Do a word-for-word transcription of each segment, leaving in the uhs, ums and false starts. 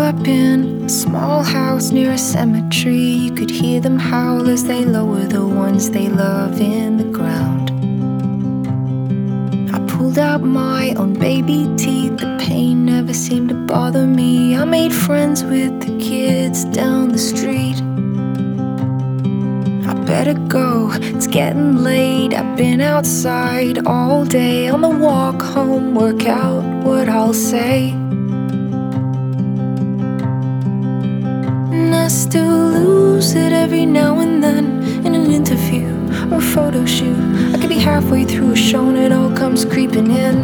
up in a small house near a cemetery. You could hear them howl as they lower the ones they love in the ground. I pulled out my own baby teeth. The pain never seemed to bother me. I made friends with the kids down the street. I better go, it's getting late. I've been outside all day. On the walk home, work out what I'll say. I still lose it every now and then in an interview or a photo shoot. I could be halfway through a show and it all comes creeping in.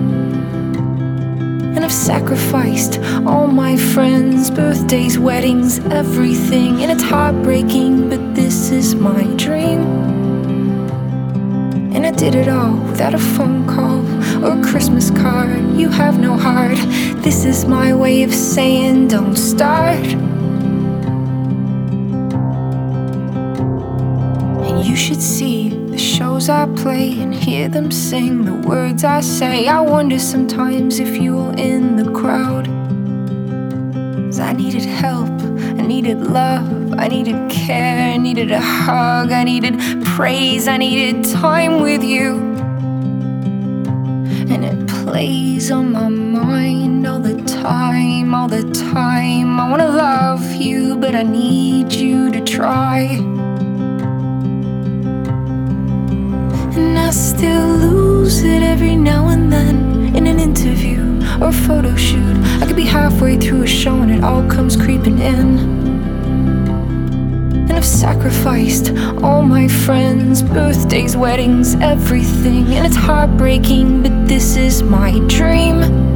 And I've sacrificed all my friends' birthdays, weddings, everything. And it's heartbreaking, but this is my dream. And I did it all without a phone call or a Christmas card. You have no heart. This is my way of saying don't start. You should see the shows I play and hear them sing the words I say. I wonder sometimes if you were in the crowd. 'Cause I needed help, I needed love, I needed care, I needed a hug, I needed praise, I needed time with you. And it plays on my mind all the time, all the time. I wanna love you, but I need you to try. And I still lose it every now and then in an interview or a photo shoot. I could be halfway through a show and it all comes creeping in. And I've sacrificed all my friends' birthdays, weddings, everything. And it's heartbreaking, but this is my dream.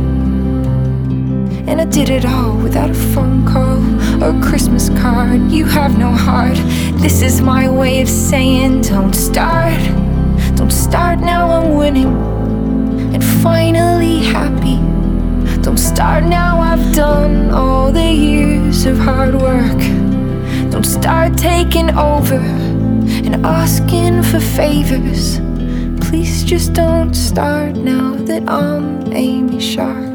And I did it all without a phone call or a Christmas card. You have no heart. This is my way of saying don't start. Don't start now, I'm winning and finally happy. Don't start now, I've done all the years of hard work. Don't start taking over and asking for favors. Please just don't start now that I'm Amy Shark.